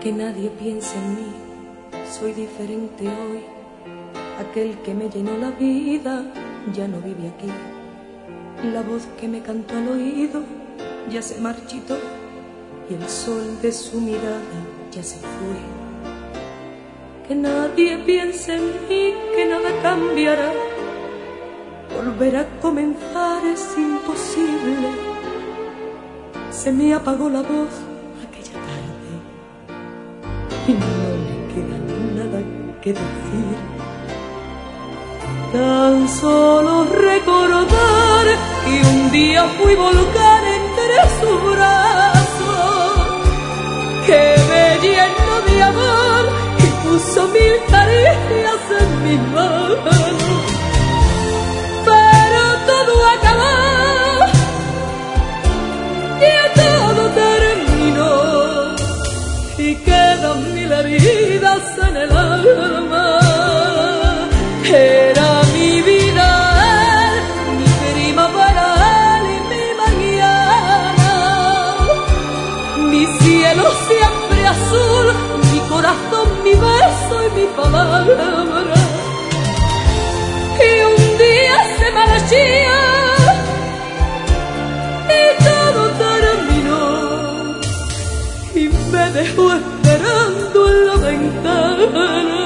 Que nadie piense en mí, soy diferente hoy. Aquel que me llenó la vida ya no vive aquí. La voz que me cantó al oído ya se marchitó y el sol de su mirada ya se fue. Que nadie piense en mí, que nada cambiará. Volver a comenzar es imposible. Se me apagó la voz aquella tarde y no me queda nada que decir. Tan solo recordar que un día fui volcán entre sus brazos, que me llenó de amor y puso mil caricias en mis manos. Pero todo acabó y todo terminó y quedan mil heridas en el alma. Era mi vida él, mi primavera él y mi mañana, mi cielo siempre azul, mi corazón, mi beso y mi palabra. Y un día se marchó y todo terminó y me dejó esperando en la ventana.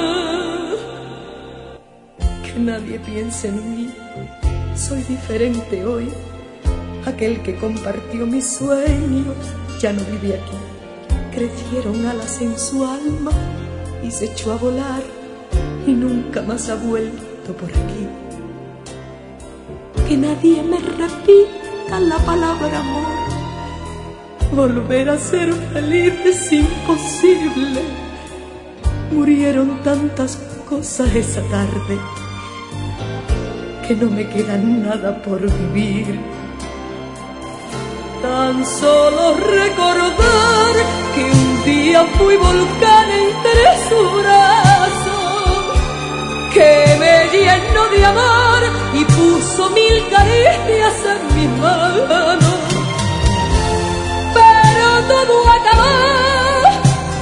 Que nadie piense en mí, soy diferente hoy. Aquel que compartió mis sueños ya no vive aquí. Crecieron alas en su alma y se echó a volar y nunca más ha vuelto por aquí. Que nadie me repita la palabra amor. Volver a ser feliz es imposible. Murieron tantas cosas esa tarde que no me queda nada por vivir. Tan solo recordar que un día fui volcán entre sus brazos, que me llenó de amor y puso mil caricias en mis manos. Pero todo acabó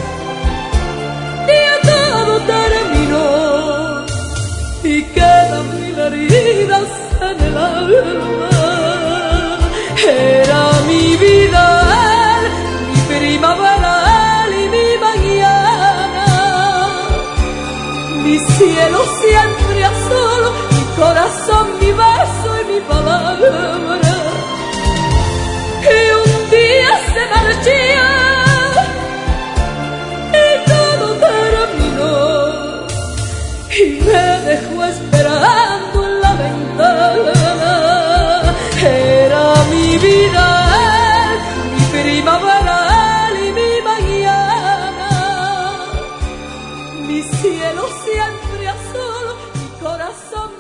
y todo terminó y quedan mil heridas en el alma. Era mi vida él, mi primavera él y mi mañana, mi cielo siempre azul, mi corazón, mi beso y mi palabra. Y un día se marchó y todo terminó y me dejó esperando en la ventana. Era mi vida él, mi primavera él y mi mañana, mi cielo siempre azul, mi corazón.